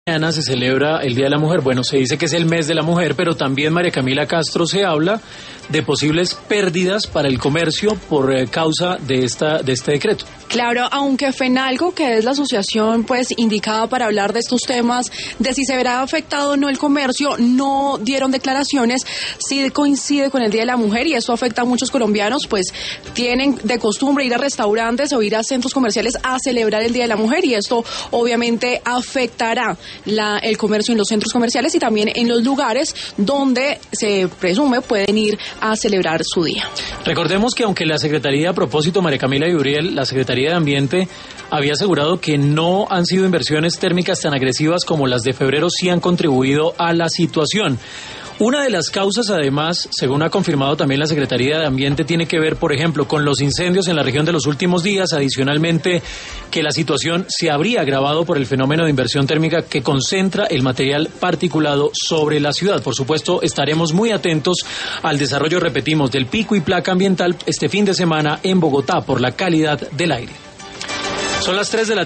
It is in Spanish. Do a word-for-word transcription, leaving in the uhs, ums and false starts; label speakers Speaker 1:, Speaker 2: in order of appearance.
Speaker 1: Mañana se celebra el Día de la Mujer. Bueno, se dice que es el mes de la mujer, pero también, María Camila Castro, se habla de posibles pérdidas para el comercio por eh, causa de esta de este decreto.
Speaker 2: Claro, aunque FENALCO, que es la asociación pues indicada para hablar de estos temas, de si se verá afectado o no el comercio, no dieron declaraciones. Sí coincide con el Día de la Mujer y esto afecta a muchos colombianos, pues tienen de costumbre ir a restaurantes o ir a centros comerciales a celebrar el Día de la Mujer, y esto obviamente afectará la, el comercio en los centros comerciales y también en los lugares donde se presume pueden ir a celebrar su día.
Speaker 1: Recordemos que aunque la Secretaría, a propósito, María Camila y Uriel, la Secretaría de Ambiente había asegurado que no han sido inversiones térmicas tan agresivas como las de febrero, sí han contribuido a la situación. Una de las causas, además, según ha confirmado también la Secretaría de Ambiente, tiene que ver, por ejemplo, con los incendios en la región de los últimos días. Adicionalmente, que la situación se habría agravado por el fenómeno de inversión térmica que concentra el material particulado sobre la ciudad. Por supuesto, estaremos muy atentos al desarrollo, repetimos, del pico y placa ambiental este fin de semana en Bogotá por la calidad del aire. Son las tres de la